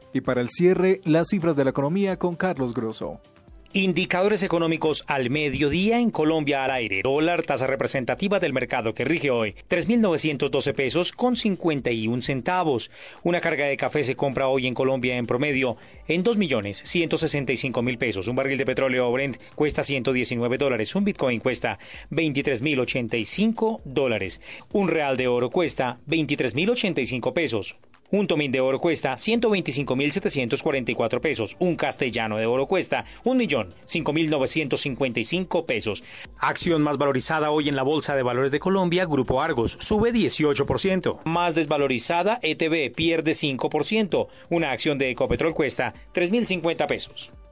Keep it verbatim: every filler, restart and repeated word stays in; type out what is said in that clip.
Y para el cierre, las cifras de la economía con Carlos Grosso. Indicadores económicos al mediodía en Colombia al aire. Dólar, tasa representativa del mercado que rige hoy, tres mil novecientos doce pesos con cincuenta y un centavos. Una carga de café se compra hoy en Colombia en promedio en dos millones ciento sesenta y cinco mil pesos. Un barril de petróleo Brent cuesta ciento diecinueve dólares. Un Bitcoin cuesta veintitrés mil ochenta y cinco dólares. Un real de oro cuesta veintitrés mil ochenta y cinco pesos. Un tomín de oro cuesta ciento veinticinco mil setecientos cuarenta y cuatro pesos. Un castellano de oro cuesta un millón cinco mil novecientos cincuenta y cinco pesos. Acción más valorizada hoy en la Bolsa de Valores de Colombia, Grupo Argos, sube dieciocho por ciento. Más desvalorizada, E T B pierde cinco por ciento. Una acción de Ecopetrol cuesta tres mil cincuenta pesos.